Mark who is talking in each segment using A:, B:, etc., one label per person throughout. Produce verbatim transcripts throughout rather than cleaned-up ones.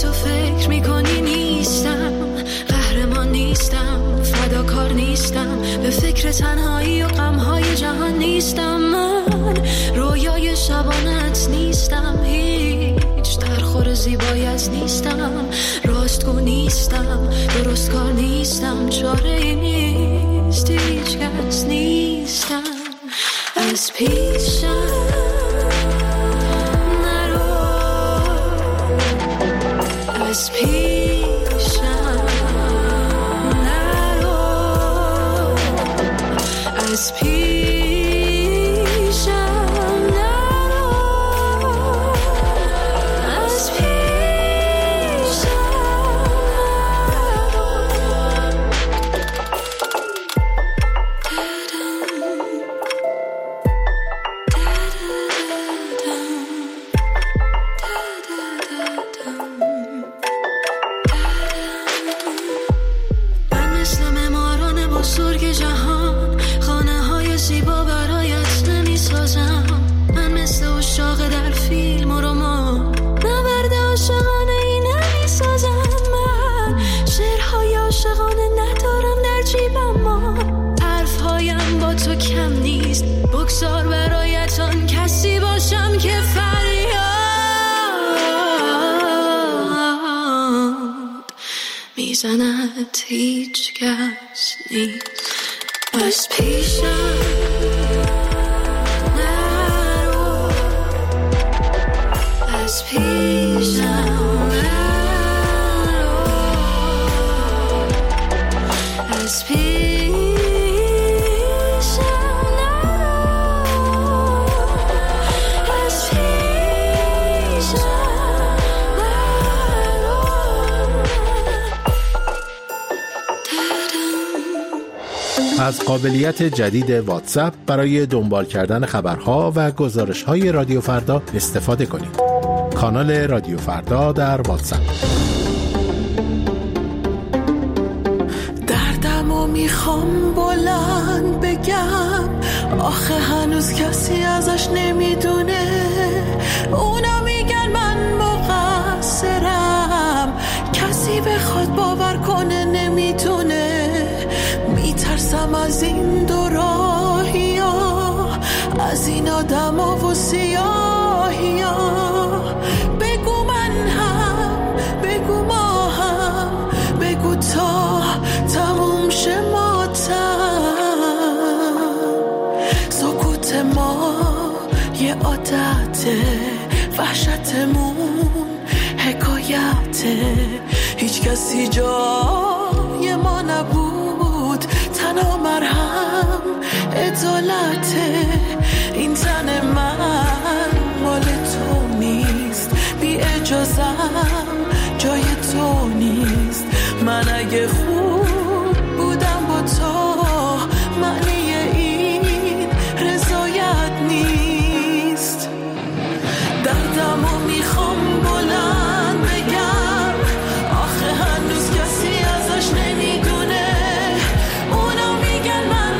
A: تو فکر میکنی نیستم، قهرمان نیستم، فداکار نیستم، به فکر تنهایی و غمهای جهان نیستم. من رویای شبانت نیستم، هیچ درخور زیبایت نیستم، راستگو نیستم، درست کار نیستم، چاره ای نیست، هیچ کس نیستم. از پیشم نرو، از پیشم نرو، از پیشم بگذار برایتان کسی باشم که فریاد میزند، هیچ کس نیست. از پیشم نرو، از پیشم نرو، از پیشم
B: از قابلیت جدید واتساپ برای دنبال کردن خبرها و گزارش‌های رادیو فردا استفاده کنید. کانال رادیو فردا در واتساپ.
C: دردمو میخوام بلند بگم، آخه هنوز کسی ازش نمیدونه. اونا میگن من مقصرم، کسی بخواد باور کنه نمیتونه. میترسم از این دو راهی ها، از این آدم ها و سیاهی ها. بگو من هم، بگو ما هم، بگو تا تموم شه ماتم. سکوت ما یه عادته، وحشتمون حکایته. هیچ کسی جای ما نبود، تنها مرهم عدالته. این تن من مال تو نیست، بی اجازم جای تو نیست. من اگه خوب بودم با تو، معنی این رضایت نیست. دردمو میخوام بلند بگم، آخه هنوز کسی ازش نمیدونه. اونا میگن من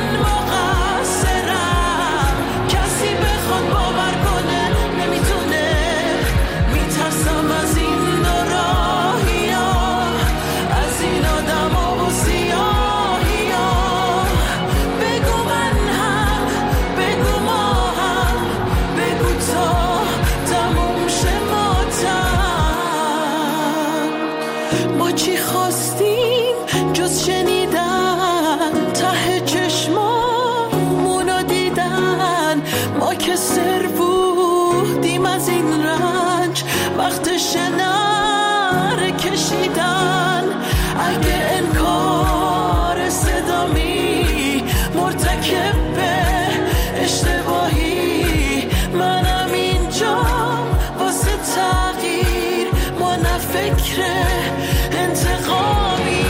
C: مقصرم، کسی بخواد باور کنه نمیتونه. میترسم از این دو راهی ها، از این آدم ها و سیاهی ها. بگو من هم، بگو ما هم، بگو تا تموم شه ماتم. ما چی خواستیم جز شنیدن، ته چشمامونو دیدن. ما که سر بودیم از این رنج، وقتش نره کشیدن. اگه انکار صدامی مرتکب به اشتباهی، منم اینجام واسه تغییر، ما نه فکر انتقامی.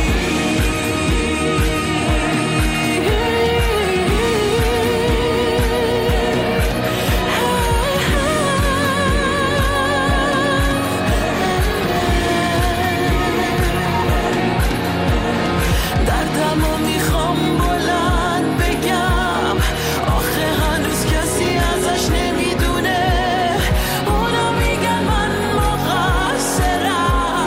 C: دردمو میخوام بلند بگم، آخه هنوز کسی ازش نمیدونه. اونا میگن من مقصرم،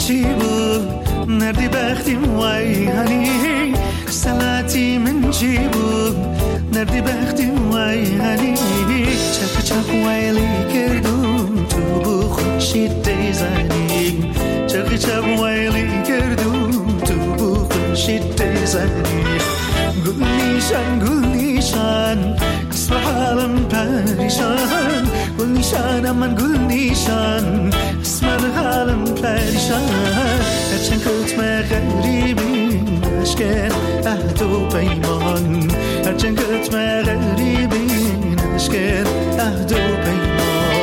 D: چی بود نردی بختیم وای هنی سلطی من چی بود نردی بختیم وای هنی چپ چپ ویلی کردم تو بو خوشید دیزنی چپ چپ ویلی کردم تو بو خوشید دیزنی گل نیشان گل نیشان اسم حالم پریشان گل نیشان من گل نیشان اسم حالم پریشان هرچند کت مغریبی نشکن عهد و پیمان هرچند کت مغریبی نشکن عهد و پیمان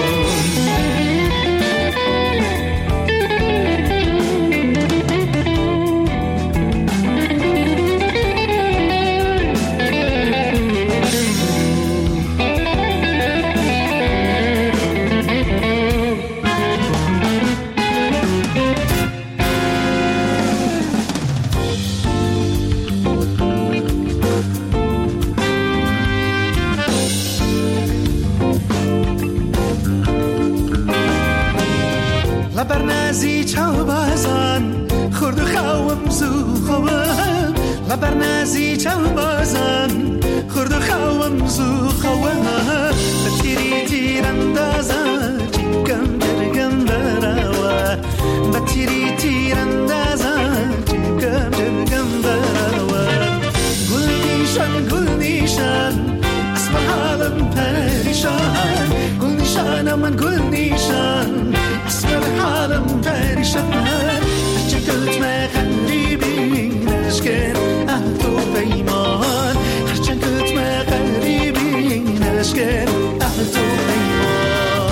D: برنازی چاو بازان خورد خوام زو خوام برنازی چاو بازان خورد خوام زو خوام بتیری تیراندازا چیکم درگم براوا بتیری تیراندازا چیکم درگم براوا گل نیشان گل نیشان اسم حالم پریشان گل نیشان من گل نیشان اسم حالم پریشان هرچند کت مغریبی نشکن عهد و پیمان هرچند کت مغریبی نشکن عهد و پیمان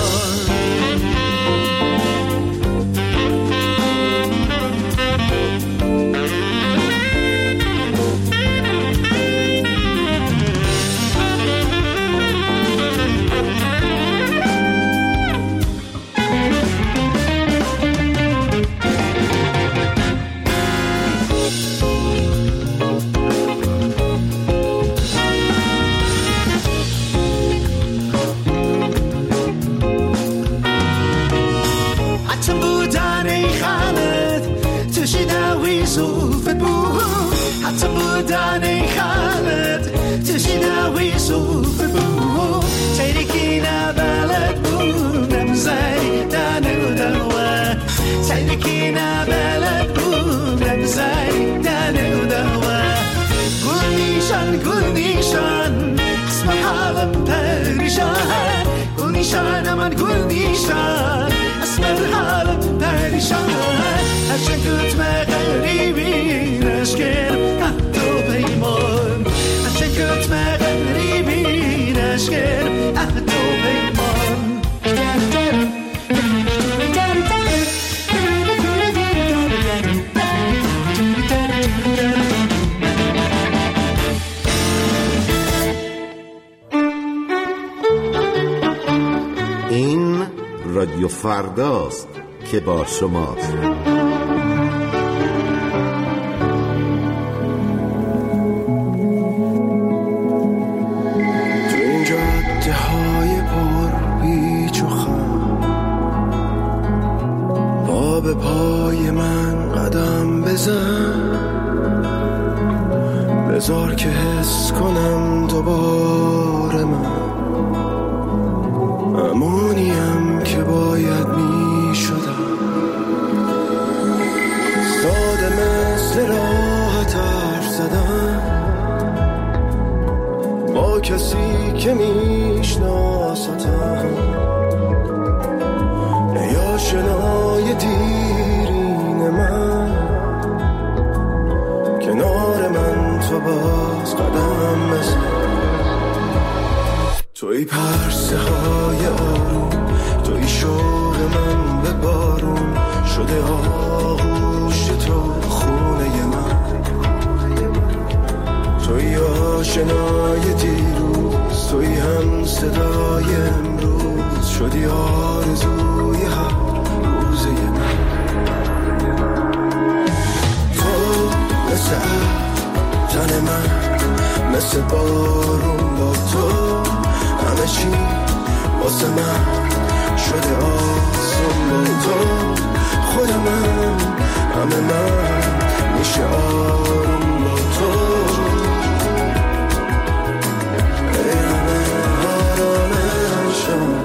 D: دانی خالد تشینا وی سوف بو تیرکی نبلد بو نمزای دانو دوا تیرکی نبلد بو نمزای دانو دوا گل نیشان گل نیشان اسم حالم پریشان گل نیشان من گل نیشان اسم حالم پریشان هرچند کت مغریبی نشکن پیمان هرچند کت مغریبی نشکن عهد و پیمان
E: این رادیو فرداست که با شماست.
F: به پای من قدم بزن بذار که حس کنم دوباره من امونیم که باید می شدم ساده مثل راحت حرف زدن با کسی که میشناستم یا شنای دیرین من کنار من تو باز قدم بزن توی پرسه های آروم توی شوق من به بارون شده آغوش تو خونه من توی آشنای دیروز توی هم صدای امروز شدی آرزوی هر روزه من تو مثل تن من مثل بارون با تو همه چی واسه من شده آسون با تو خودمم، همه من میشه آروم با تو. ای همه آرامشم،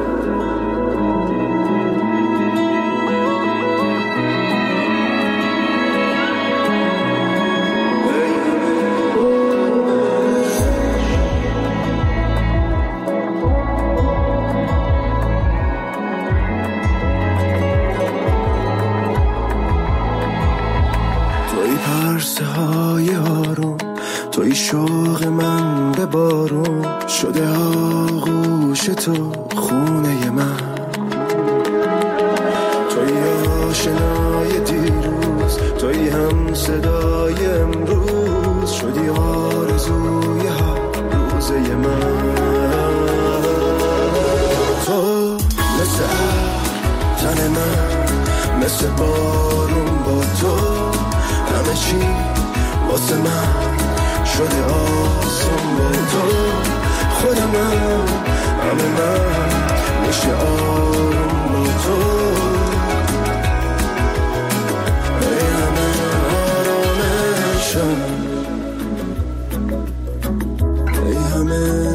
F: های آروم، توی شوق من به بارون شده آغوش تو خونه من، توی آشنای دیروز، توی هم صدای امروز شدی آرزوی ها روزه من. تو مثل تن من، مثل بارون با تو همه چی واسه من شده آسان با تو. خودمم، همه من میشه آروم با تو. ای همه آرامشم، ای همه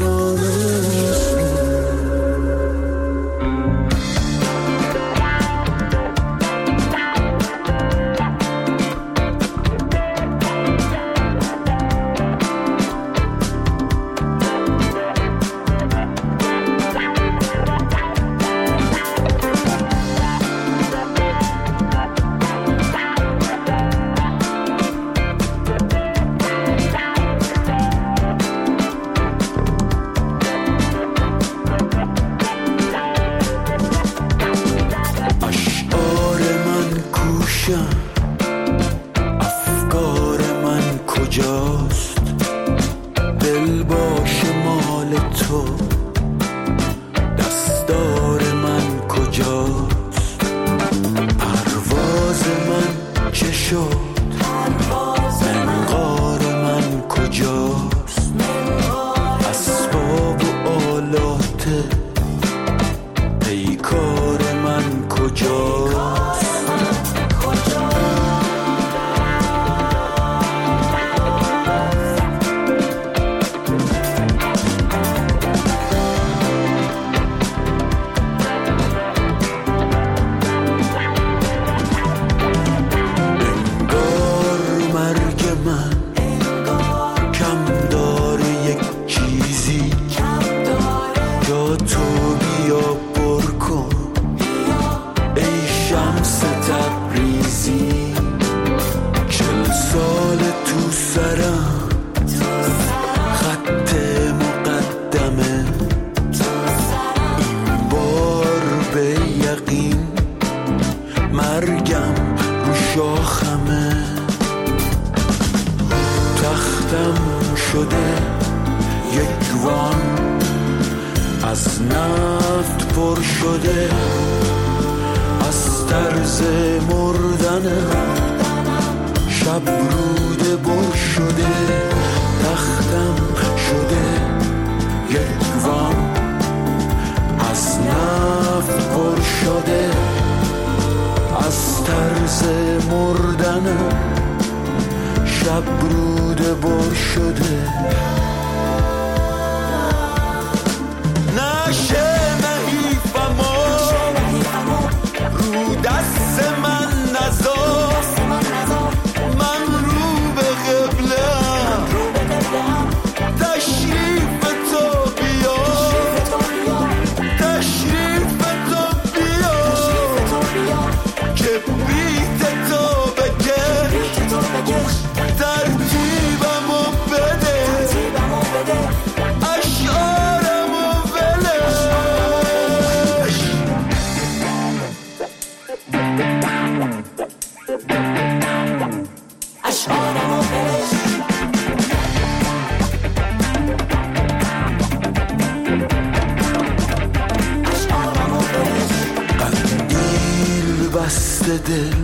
F: دل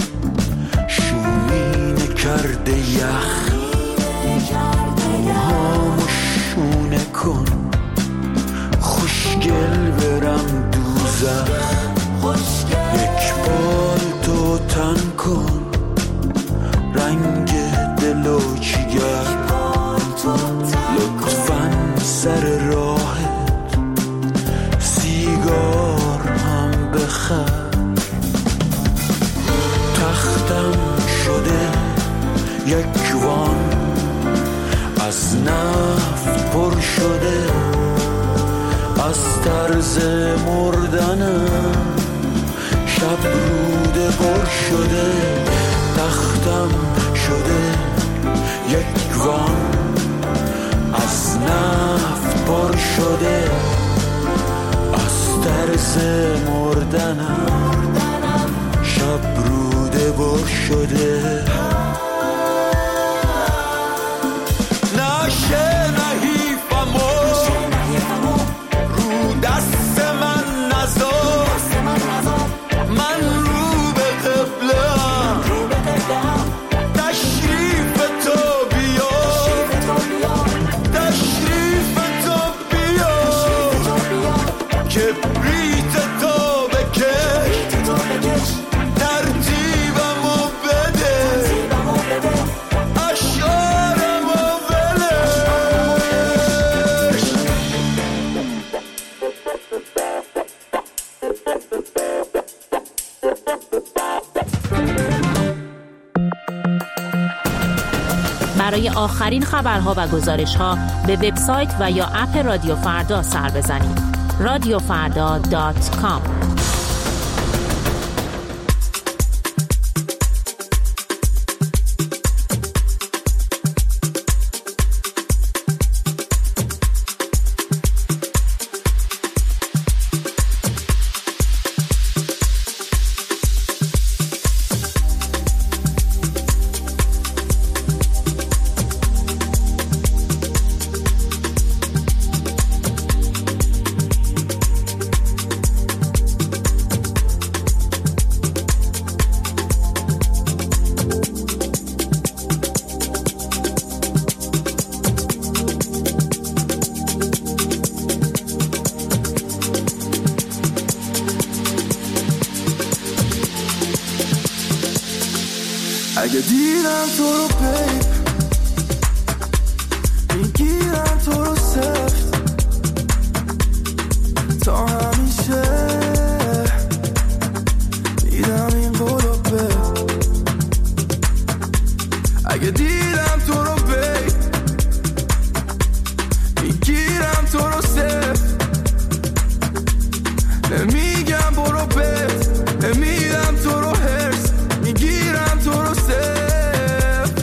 F: شومینه کرده یخ، موهامو شونه کن خوشگل برم دوزخ. یک بار سر راهت سیگار هم بخر. تختم شده یک وان از نفت پر شده، از طرز مردنم شب روده پر شده. تختم شده یک وان از نفت پر شده، از طرز مردنم شب روده پر شده. نشه نحیفمو رو دست من نذار، من رو به قبله‌ام، تشریف تو بیا، تشریف تو بیا، کبریت تو بکش، ترتیبمو بده، اشعارمو ولش.
G: برای آخرین خبرها و گزارش‌ها به وبسایت و یا اپ رادیو فردا سر بزنید. رادیو فردا دات کام.
F: اگه دیدم تو رو بیب میگیرم تو رو سفت تا همیشه، دیدم این قولو بیب. اگه دیدم تو رو بیب میگیرم تو رو سفت، نمیگم برو بیب، نمیدم تو رو هرس، میگیرم تو رو سفت.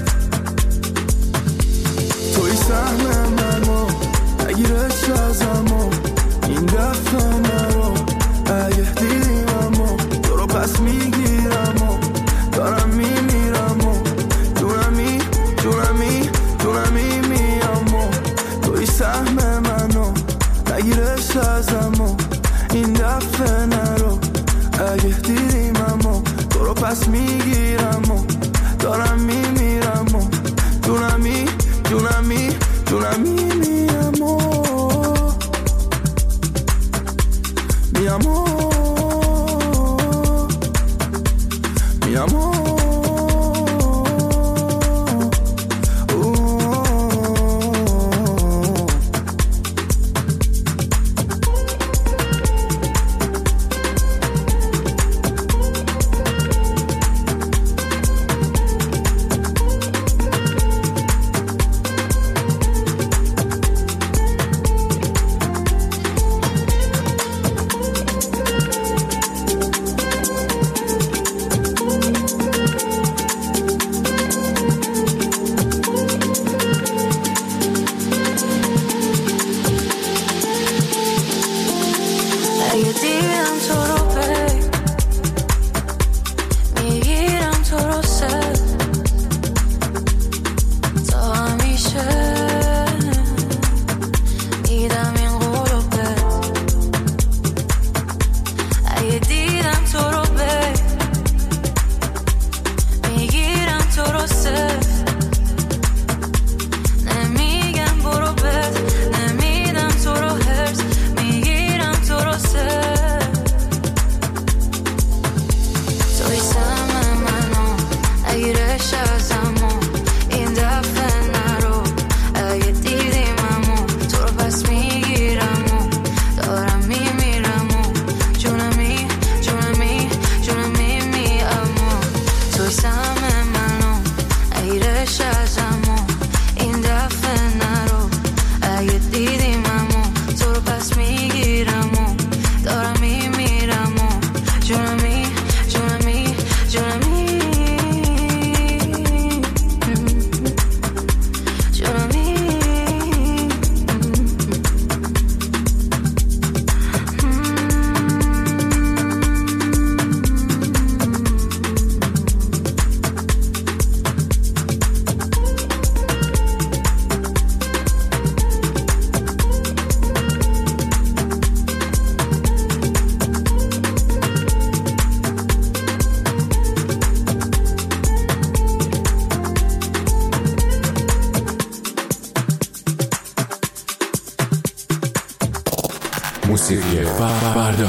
F: توی سهم منو نگیرش ازمو، این دفعه منو اگه دیدیممو تو رو پس میگیرم و دارم میمیرم و جونمی جونمی جونمی میام و توی سهم منو نگیرش ازمو، این دفعه نرو اگه دیدیممو تو رو پس میگیرم و دارم میمیرم و جونمی جونمی جونمی میام و میام و میام و
B: موسیقی فردا.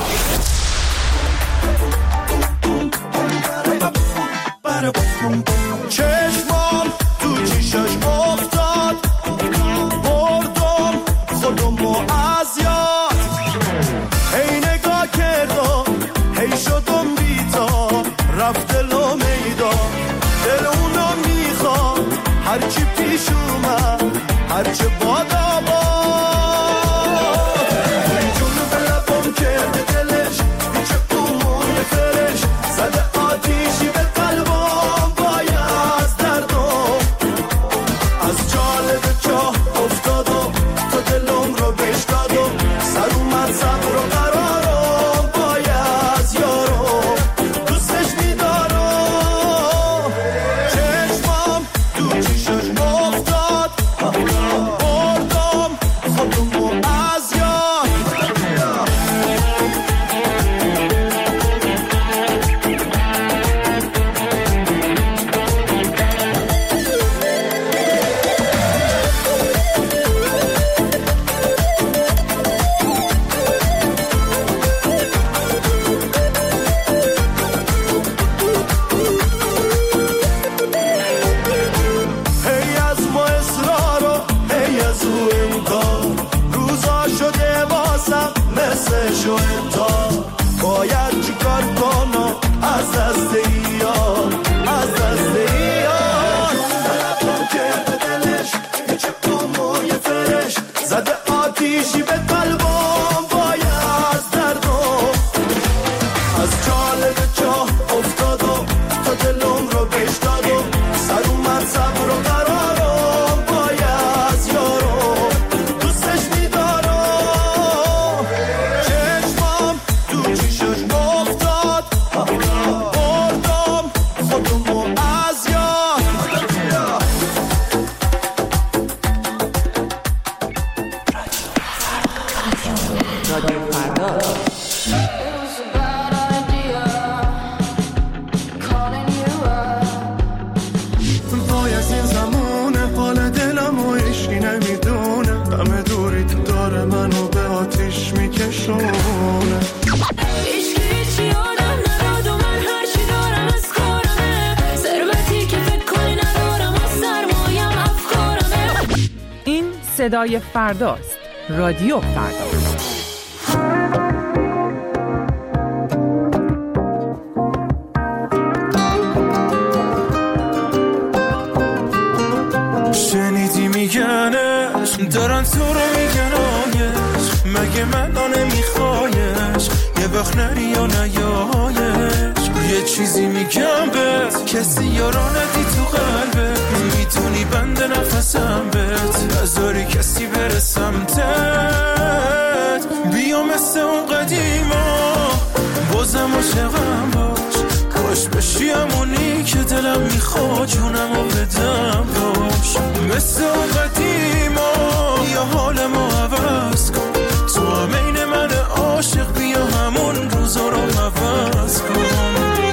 D: چشمام تو چیشاش افتاد، بردم خودمو از یاد. هی نگاه کردم هی شدم بیتا، رفت دلو میدا، دل اونو میخوام هرچی پیش اومد، هرچی بادا باد. جونو به لبم کرده دلش، پیچه اون فرش زده آتیشی به قلبم بای از دردم. از جالب چاه افتادم تو دلم رو بشکادم، سر اومد صبر و قرارم بای از یارم، دوستش میدارم. چشمام تو چیشش افتاد، بردم خودمو از یاد. هی از ما اصرارو هی از او امکان، روزا شده واسم مثل شوینتان. باید چیکار کنم از دست ایان، از دست ایان. طلبم کرده دلش پیچه موی فرش زده آتیشی به قلبم بای از دردم. از جالب چاه افتادم تا دلم رو بشتادم، سر اومد صبر و قرارم بای از یارم، دوستش میدارم. چشمام تو چیشش افتاد، بردم خودمو از یاد. وای از این زمونه حال دلم و هیچی نمیدونه، همه دوری تو داره منو به آتیش میکشونه.
A: هیچ هیچی آدم نداد و من هرچی دارم از کارمه، ثروتی که فکر کنی ندارم و سرمایم افکارمه.
H: این صدای فرداست. رادیو فردا.
F: شنیدی میگنش دارن تو رو میگنایش، مگه من آنه میخوایش یه وقت نری یا نیایش. یه چیزی میگم بهت کسی یارو ندی تو قلبت، میتونی بند نفسم بهت نذاری کسی بره سمتت. بیا مثل اون قدیما بازم عاشقم باش، کاش بشی همونی که دلم میخواد جونمو بدم باش. مثل اون قدیما یا حالمو عوض کن، تو همین من عاشق بیا همون روزا رو عوض کن.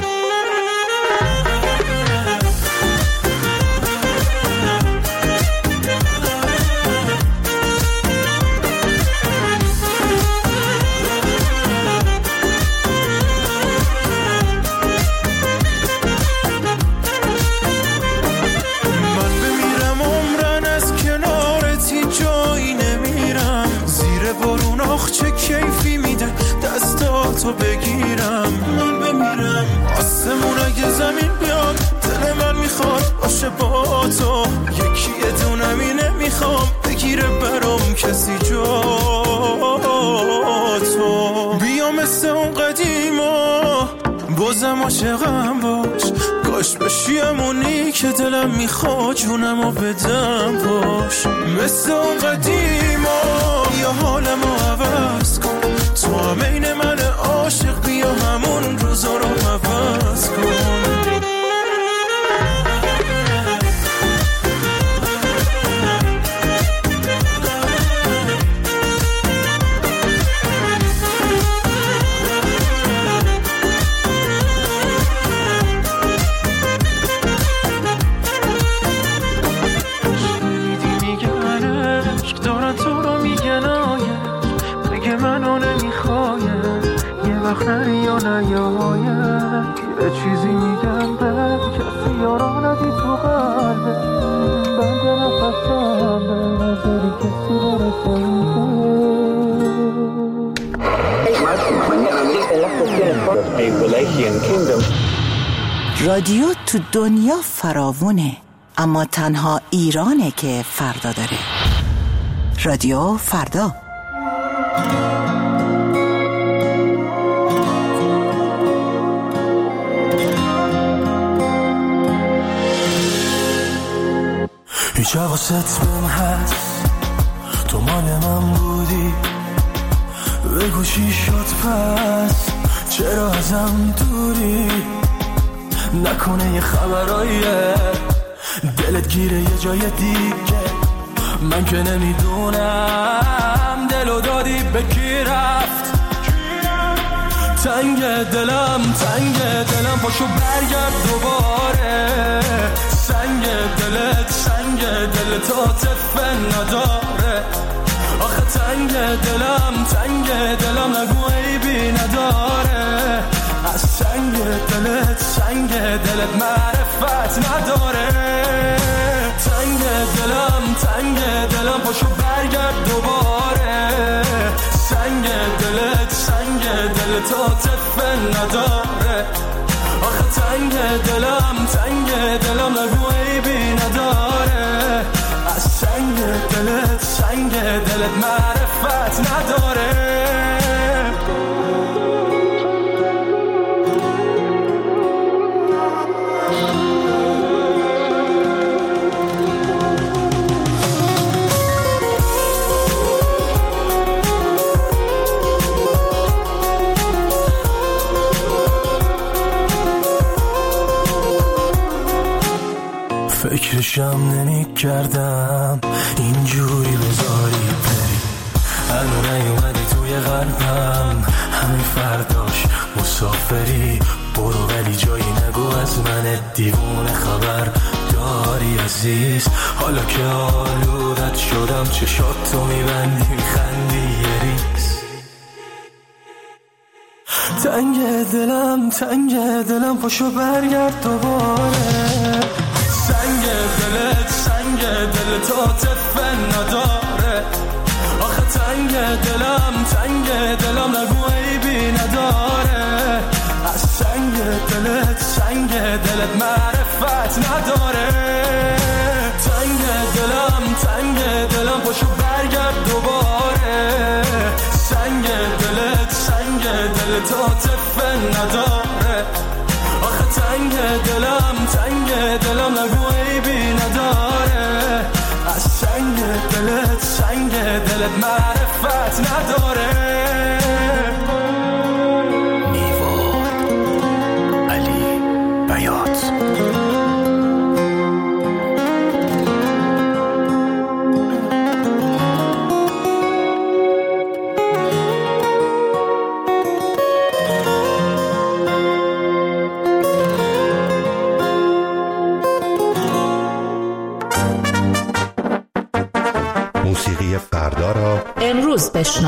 F: چه کیفی میده دستاتو بگیرم، من بمیرم آسمون اگه زمین بیاد، دل من میخواد باشه با تو، یکی دونمی نمیخوام بگیره برام کسی جا تو. بیا مثل اون قدیما بازم عاشقم باش، کاش بشی همونی که دلم میخواد جونمو بدم باش. مثل اون قدیما یا حالمو عوض کن، تو همین من عاشق بیا همون روزا رو عوض کن. دارن تو رو میگن آیه، مگه من آنه
D: وقت نری یا نیاید یه چیزی میگم بد کسی یارا ندی تو قلبه بند نفسم به نظری کسی برسه
I: رادیو تو دنیا فراوونه، اما تنها ایرانه که فردا داره. رادیو فردا.
C: هیچ حواست بهم هست تو مال من بودی بگو چی شد پس چرا ازم دوری نکنه یه خبراییه دلت گیره یه جای دیگه من که نمیدونم دلو دادی به کی رفت تنگ دلم تنگ دلم پاشو برگرد دوباره سنگ دلت سنگ دلت عاطفه نداره آخه تنگ دلم تنگ دلم نگو عیبی نداره از سنگ دلت سنگ دلت معرفت نداره تنگ دلم تنگ دلم پاشو برگرد دوباره سنگ دلت سنگ دلت عاطفه نداره آخه تنگ دلم تنگ دلم نگو عیبی نداره از سنگ دلت سنگ دلت معرفت نداره فکرشم نمی کردم اینجوری بذاری بری هنو نیومدی توی قلبم همین فرداش مسافری برو ولی جایی نگو از من دیوونه خبر داری عزیز حالا که آلودت شدم چشات تو میبندی میخندی یه ریز تنگ دلم تنگ دلم پاشو برگرد دوباره سنگ دلت سنگ دلت عاطفه نداره آخه تنگ دلم تنگ دلم نگو عیبی نداره از سنگ دلت سنگ دلت معرفت نداره تنگ دلم تنگ دلم پاشو برگرد دوباره سنگ دلت سنگ دلت عاطفه نداره آخه تنگ دلم تنگ دلم نگو عیبی نداره از سنگ دلت سنگ دلت معرفت نداره نیوا علی بیات
J: موسیقی فردا را
G: امروز بشنو.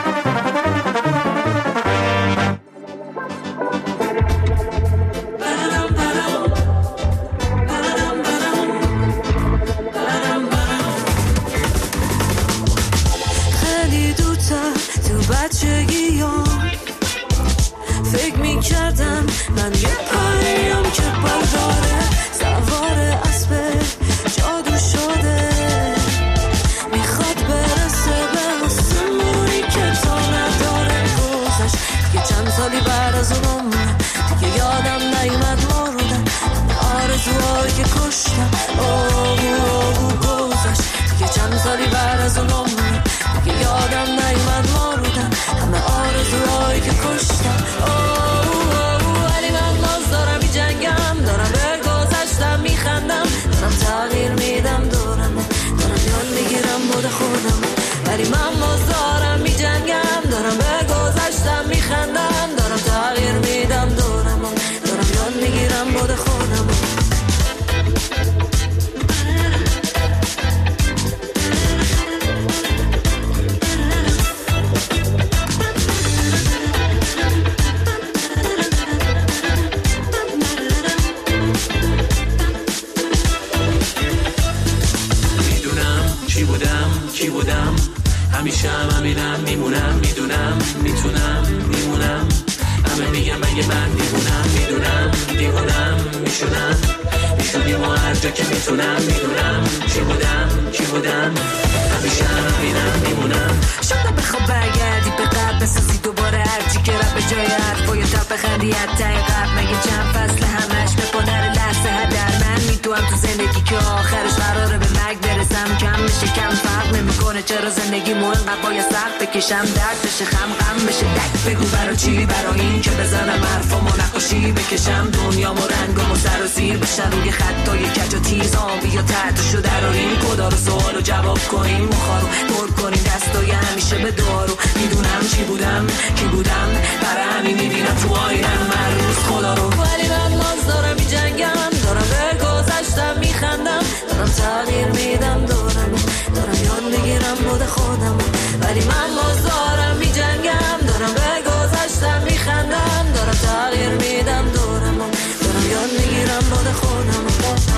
A: خیلی دوتر تو بچگیام فکر میکردم من یه پریم که برداره سوار اسب جادو شده میخواد برسه به آسمونی که تا نداره گذشت دیگه چند سالی بعد از اونم دیگه یادم نیومد مردم آرزوهایی که کشتم آبو آبو گذشت دیگه چند سالی بعد از اونم دیگه یادم نیومد مردم همه آرزوهایی که کشتم آبو آبو ولی من باز دارم بی جنگم دارم به گذشتم میخندم دارم تغییر میدم دورم دارم یاد میگیرم بود خودم ولی من باز دارم بی جنگم دارم به گذشتم میخندم دارم تغییر میدم دورم دارم یاد میگیرم بود خودم
K: میدونم همیشه هم همینم میمونم میدونم میتونم میمونم همه میگم اگه من دیوونم میدونم دیوونم میشونم میشونیم و هر جا که میتونم میدونم چی بودم چی بودم همیشه هم همینم میمونم
A: شاید بخواب برگردی به قبل بسازی دوباره هرچی که رب به جای حرفای تب بخندی حتی قبل مگه چند فصل همش به پادر لحظه هدر من میدونم تو زندگی که آخرش قراره به مرگ برسم کم میشه کم فرق نمیکنه چرا زندگی مهم باید سخت بکشم درد بشه خم غم بشه دک بگو برای چی برای این که بزنم حرفامو نقاشی بکشم دنیامو رنگامو سر و زیر بشن روی خطای کج و تیز آبی یا تحتشو دراریم کدا رو سوالو جواب کنیم مخارو پر کنیم دستای همیشه به دارو میدونم چی بودم کی بودم برای همین میبینم تو آینم من روز خدا رو ولی من ناز دارم میجنگم دارم به گذشتم میخندم دارم تغییر میدم دارم دارم یاد میگیرم بود خودم ولی من ناز دارم میجنگم دارم به گذشتم میخندم دارم تغییر میدم دارم دارم یاد میگیرم بود خودم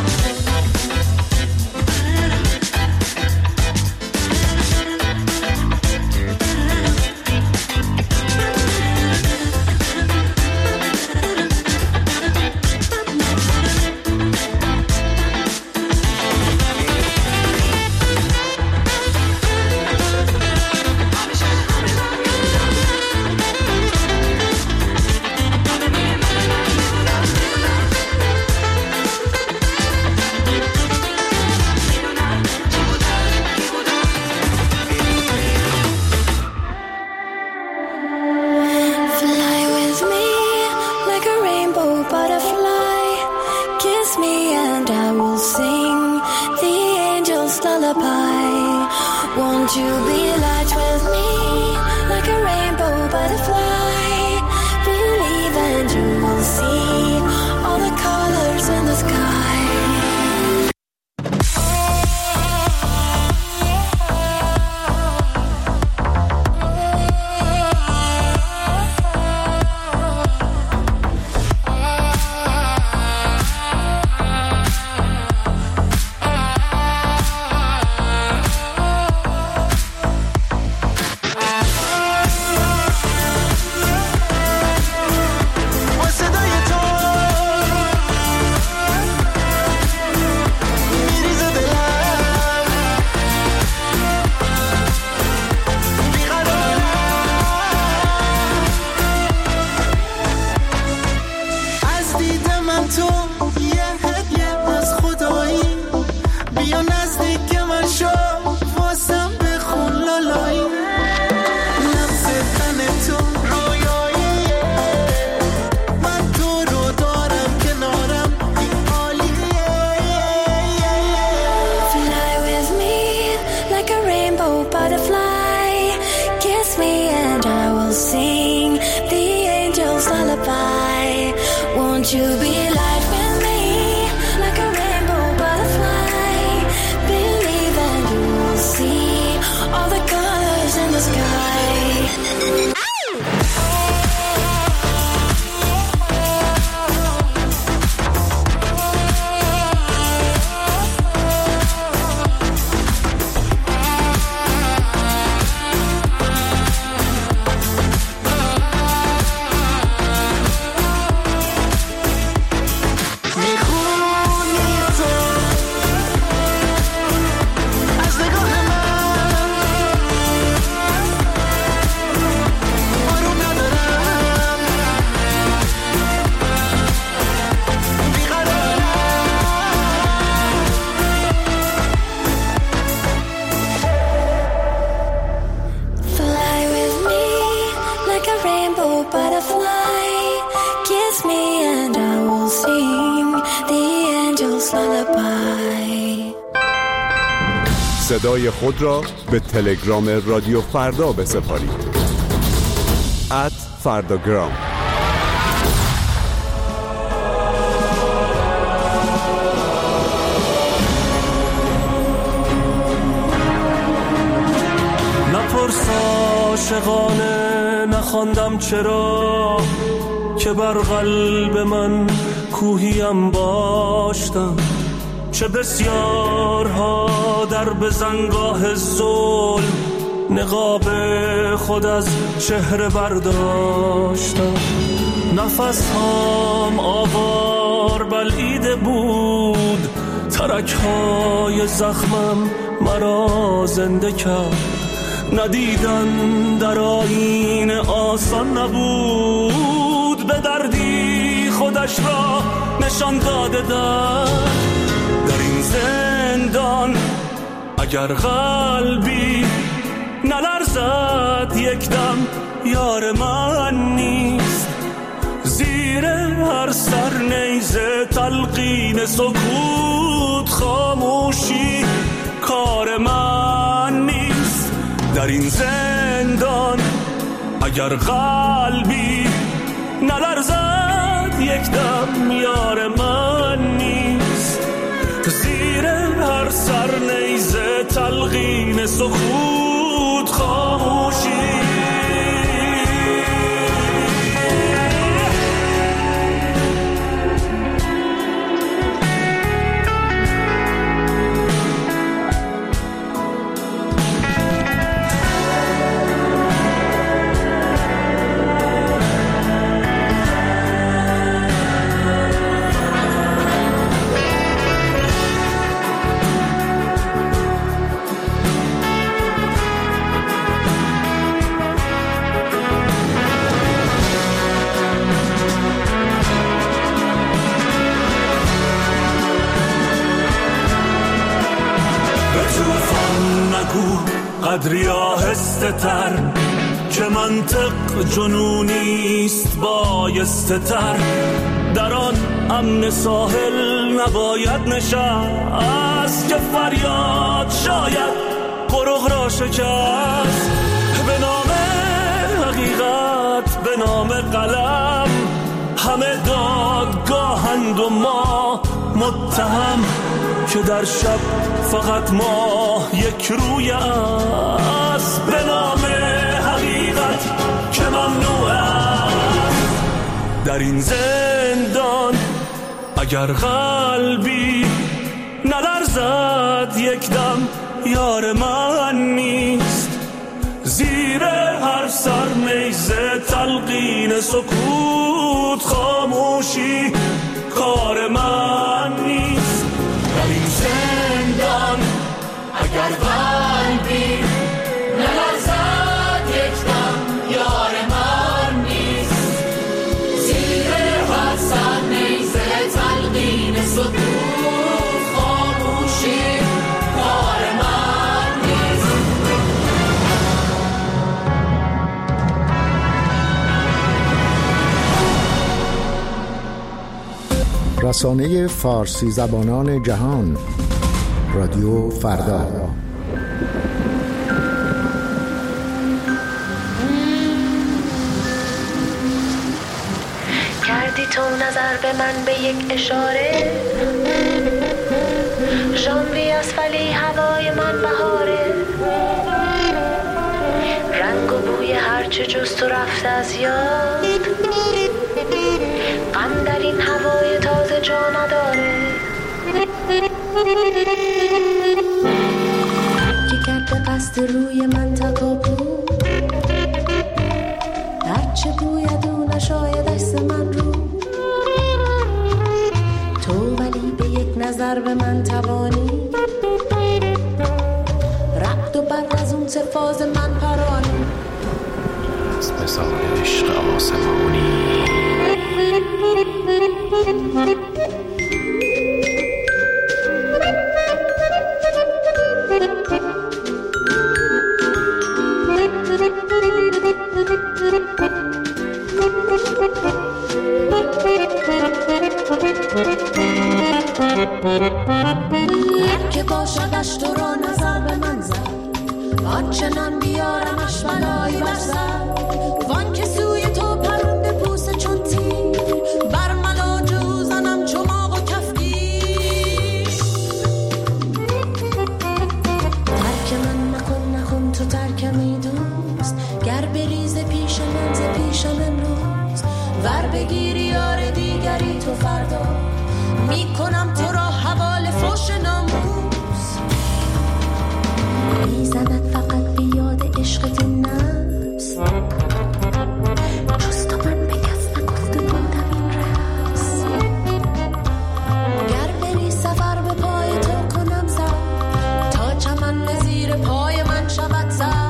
L: صدای خود را به تلگرام رادیو فردا بسپارید. ات فرداگرام.
F: نپرس عاشقانه نخواندم چرا که بر قلب من کوهیم باشتم چه بسیارها در بزنگاه ظلم نقاب خود از چهره برداشتم. نفس هم آوار بلعیده بود، ترک های زخمم مرا زنده کرد. ندیدن در آیین آسان نبود، به دردی خودش را نشان داده در در این زندان. اگر قلبی نلرزد یک دم یار من نیست، زیر هر سر نیزه تلقین سکوت خاموشی کار من نیست. در این زندان اگر قلبی نلرزد یک دم یار من نیست، زیر هر سر نیزه تلقین سکوت خاموشی. قدری آهسته تر که منطق جنونیست بایسته تر. در آن امن ساحل نباید نشست که فریاد شاید قرق را شکست. به نام حقیقت به نام قلم همه دادگاهند و ما متهم، که در شب فقط ماه یک روی است. به نام حقیقت که ممنوع است در این زندان اگر قلبی نلرزد یک دم یار من نیست، زیر هر سر نیزه تلقین سکوت خاموشی کار من نیست. در این زندان اگر قلبی نلرزد یک دم یار من نیست، زیر هر سر نیزه تلقین سکوت خاموشی کار من نیست.
B: رسانه فارسی زبانان جهان، رادیو فردا.
M: کردی تو نظر به من به یک اشاره، ژانویه است ولی هوای من بهاره. رنگ و بوی هرچه جز تو رفته از یاد، غم در این هوای تازه جا نداره. که کرده قصد روی من تقابو، هرچه بوید او نشاید عکس من رو. تو ولی به یک نظر به من توانی، رد و بر از اون سفاز من پرانی.
C: از بزار عشق آسمانی
M: هر که باشدش تو را نظر به من زد، آنچنان بیارمش بلایی بر سر. وان که سوی تو پرنده بوسه چون تیر، بر ملاج او زنم چماق و کفگیر. ترک من نکن نکن تو ترکمی دوست، گر بریز پیش من ز پیشم امروز. ور بگیری یار دیگری تو فردا، میکنم تو را حوال فوش ناموس، میزند فقط بیاد عشقت نفس، جز تو من به کس نگفته بودم این رقص، گر بری سفر به پای تو کنم سر، تا چمن به زیر پای من شود سر.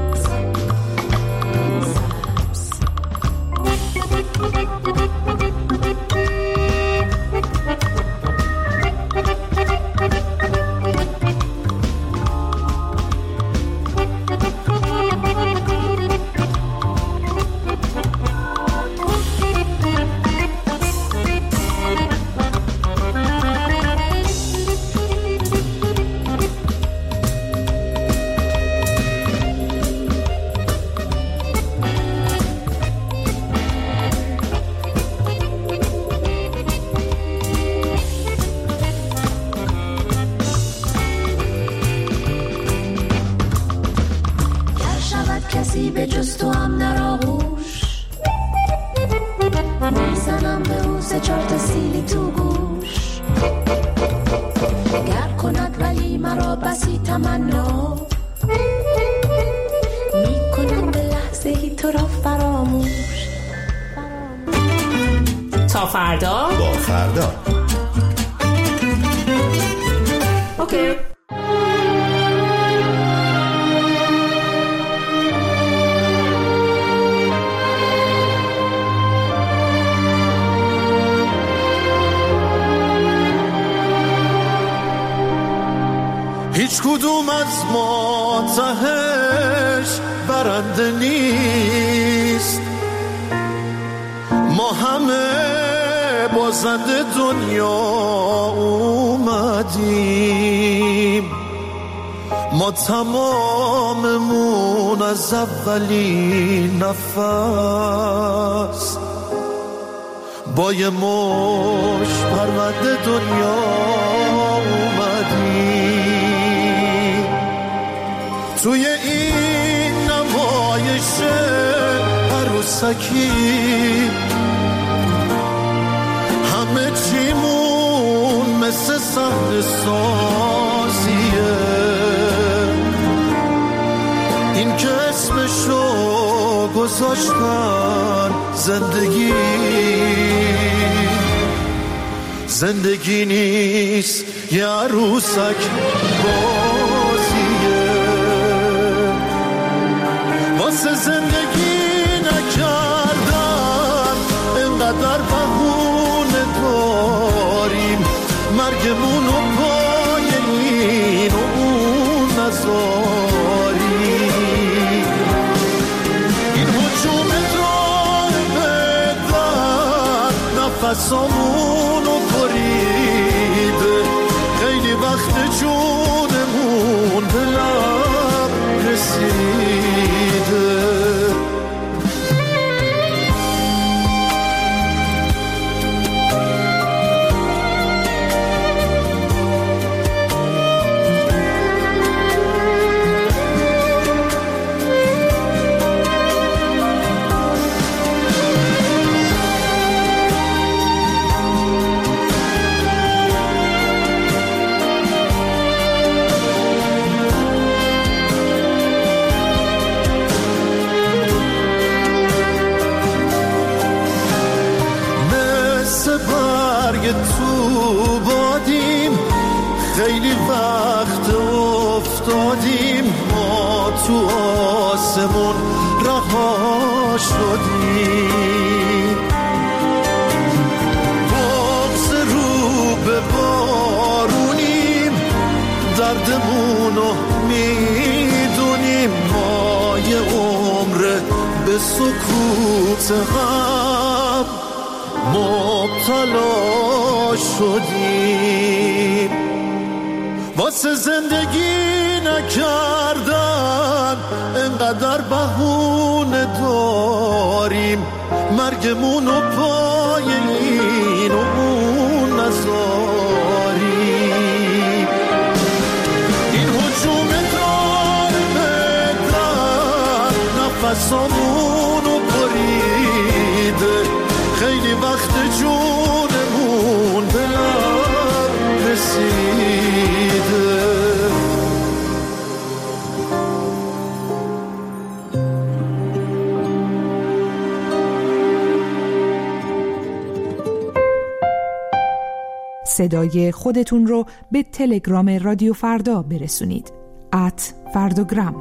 M: کسی به جز تو هم نراغوش، میزنم به او سه چار تا سیلی تو گوش، گر کند ولی مرا بسی تمنا، میکنم به لحظه ای تو را فراموش.
G: تا فردا
E: با فردا
G: اوکی.
F: هیچ کدوم از ما تهش برنده نیست، ما همه بازنده دنیا اومدیم، ما تماممون از اولین نفس با یه مش پرونده دنیا اومدیم. توی این نمایش عروسکی همه چیمون مثل صحنه سازیه، این که اسمشو گذاشتن زندگی، زندگی نیست یه عروسک بازیه. واسه زندگی نکردن اینقدر بهونه داریم، مرگمونو پای این و اون نذاریم. این حجوم دار بدن نفسامونو بریده، خیلی وقت جونمون به لب رسیده. تو بادیم خیلی وقت افتادیم، ما تو آسمون رها شدیم، بغض رو به بارونیم، دردمونو میدونیم، ما یه عمر به سکوت غم مبتلا شدیم. واسه زندگی نکردن انقدر بهونه داریم، مرگمونو پای این و اون نذاریم. این حجوم دار بدن نفسامونو بریده، خیلی وقت جونمون بلند رسیده.
H: صدای خودتون رو به تلگرام رادیو فردا برسونید. ات فرداگرام.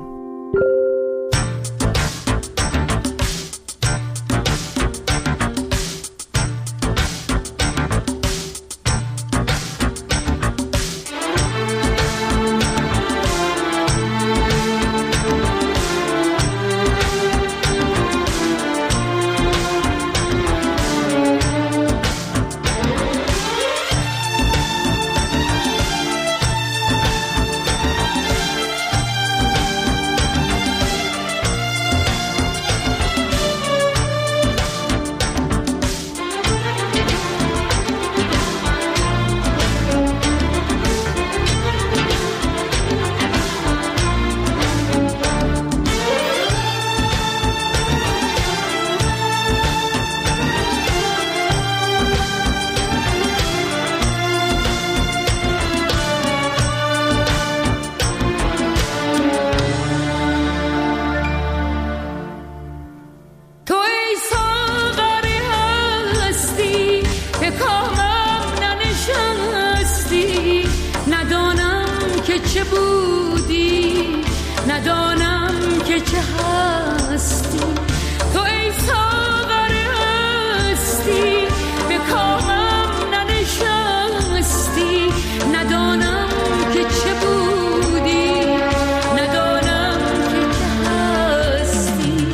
M: چه بودی ندانم که چه هستی، تو ای ساغر هستی به کامم ننشستی، ندانم که چه بودی ندانم که چه هستی.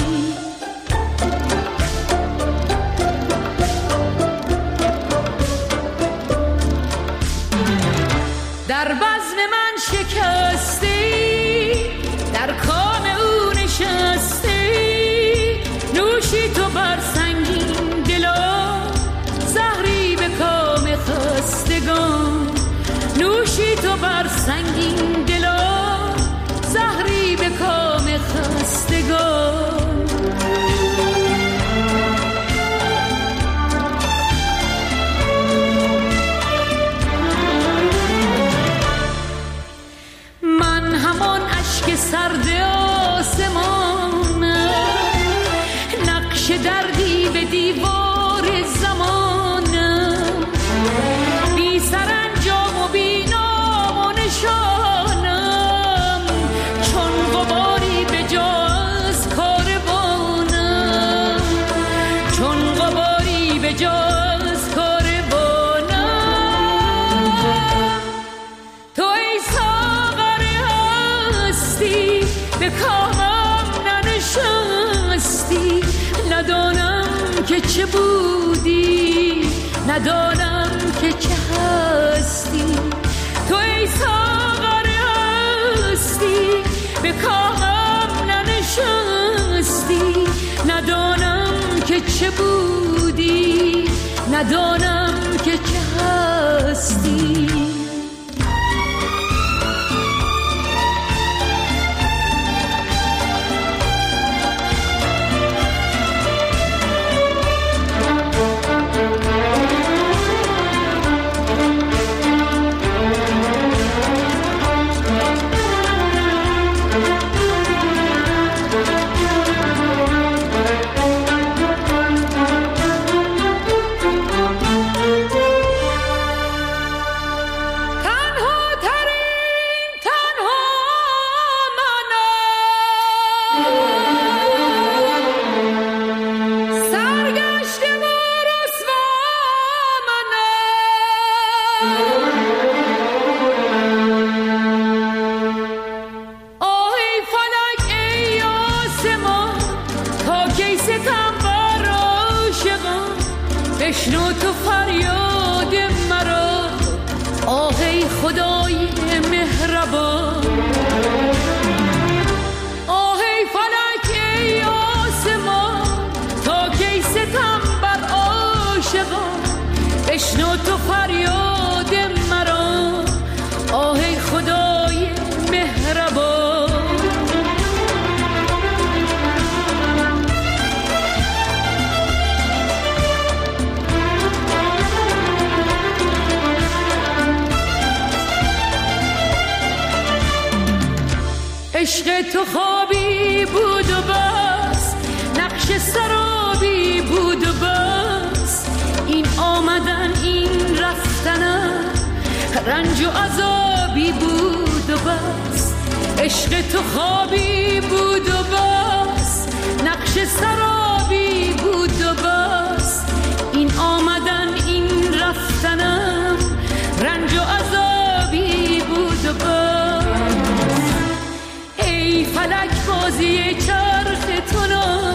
M: در بزم من شکستی، در کام او نشستی، نوشی تو بر سنگین دلا، زهری به کام خستگان، نوشی تو بر سنگین دلا، زهری به کام خستگان. که سرد آسمان نقش دردی به دیوار زمان، بی سرانجام و بی نام و نشانم، چون غباری به جا از کاروانم، چون غباری به جا از کاروانم. تو ای ساغر هستی به کامم ننشستی، ندانم که چه بودی ندانم که چه هستی، تو ای ساغر هستی به کامم ننشستی، ندانم که چه بودی ندانم که چه هستی. بشنو تو فریاد مرا، آه ای خدای مهربان، آه ای فلک ای آسمان، تا کی ستم بر عاشقان، بشنو تو فریاد مرا، آه ای خدای مهربان.
N: تو خوابی بود و بس، نقش سرابی بود و بس. این آمدن این رفتنم رنج و عذابی بود و بس. عشق تو خوابی بود و بس، نقش سرابی بود و بس. این آمدن این رفتنم رنج و عذابی بود و بس. ای فلک بازی چرخ تو